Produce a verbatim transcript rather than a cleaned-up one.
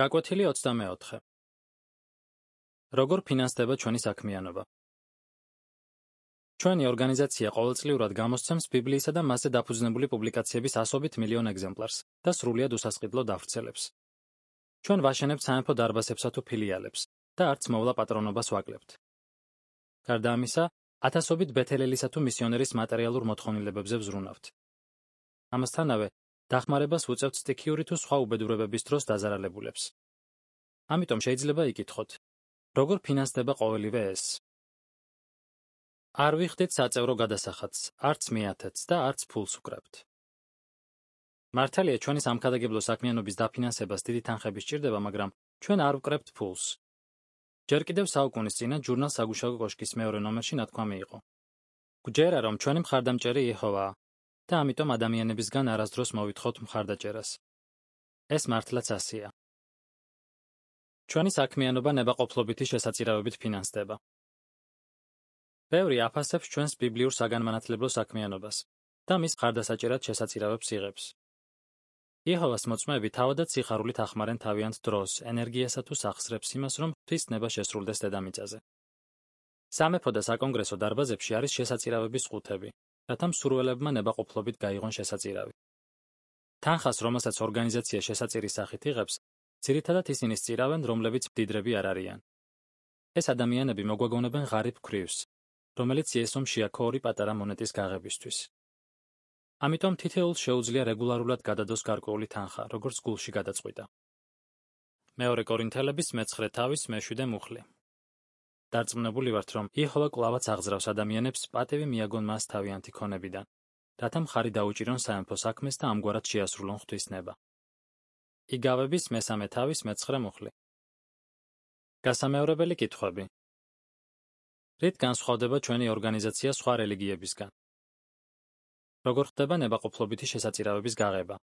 გაკვეთილი ოცდამეოთხე. როგორ ფინანსდება ჩვენი საქმიანობა? ჩვენი ორგანიზაცია ყოველწლიურად გამოსცემს ბიბლიისა და მასზე დაფუძნებული პუბლიკაციების ასობით მილიონ ეგზემპლარს და სრულიად უსასყიდლო დავრცელებს. ჩვენ ვაშენებთ სამეფო დარბაზებსა თუ ფილიალებს და არც მოვლა პატრონობას ვაკლებთ. გარდა ამისა, ათასობით ბეთელელისა თუ მისიონერის მატერიალურ მოთხოვნილებებზე ვზრუნავთ. ამასთანავე, დახმარებას ვუწევთ სტიქიური თუ სხვა უბედურებების დროს დაზარალებულებს. ამიტომ შეიძლება იკითხოთ, როგორ ფინანსდება ყოველივე ეს? არ ვიხდით საწევრო გადასახადს, არც მეათედს და არც ფულს ვკრებთ. მართალია ჩვენი სამქადაგებლო საქმიანობის დაფინანსებას დიდი თანხები სჭირდება, მაგრამ ჩვენ არ ვკრებთ ფულს. ჯერ კიდევ საუკუნის წინა ჟურნალ საგუშაგო კოშკის მეორე ნომერში ნათქვამი იყო. გვჯერა, რომ ჩვენი მხარდამჭერი იეჰოვაა და ამიტომ ადამიანებისგან არასდროს მოვითხოვთ მხარდაჭერას. ეს მართლაც ასეა. ჩვენი საქმიანობა ნებაყოფლობითი შესაწირავებით ფინანსდება. ბევრი აფასებს ჩვენს ბიბლიურ საგანმანათლებლო საქმიანობას და მის მხარდასაჭერად შესაწირავებს იღებს. იეჰოვას მოწმეები თავადაც სიხარულით ახმარენ თავიანთ დროს, ენერგიასა თუ სახსრებს იმას, რომ ღვთის ნება შესრულდეს დედამიწაზე. სამეფო და საკონგრესო დარბაზებში არის შესაწირავების ყუთები, რათა მსურველებმა ნებაყოფლობით გაიღონ შესაწირავი. თანხას, რომელსაც ორგანიზაცია შესაწირის სახით იღებს, ძირითადად ისინი სწირავენ, რომლებიც მდიდრები არ არიან. ეს ადამიანები მოგვაგონებენ ღარიბ ქვრივს, რომელიც იესომშია ორი პატარა მონეტის გაღებისთვის. ამიტომ თითოეულს შეუძლია რეგულარულად გადადოს გარკვეული თანხა, როგორც გულში გადაწყვიტა. მეორე კორინთელების მეცხრე თავის მეშვიდე მუხლი. დარწმუნებული ვართ, რომ იეჰოვა კვლავაც აღძრავს ადამიანებს პატივი მიაგონ მას თავიანთი ქონებიდან, რათა მხარი დაუჭირონ სამეფო საქმეს და ამგვარად შეასრულონ ღვთის ნება. იგავების მესამე თავის მეცხრე მუხლი. გასამეორებელი კითხვები. რით განსხვავდება ჩვენი ორგანიზაცია სხვა რელიგიებისგან? როგორ ხდება ნებაყოფლობითი შესაწირავების გაღება?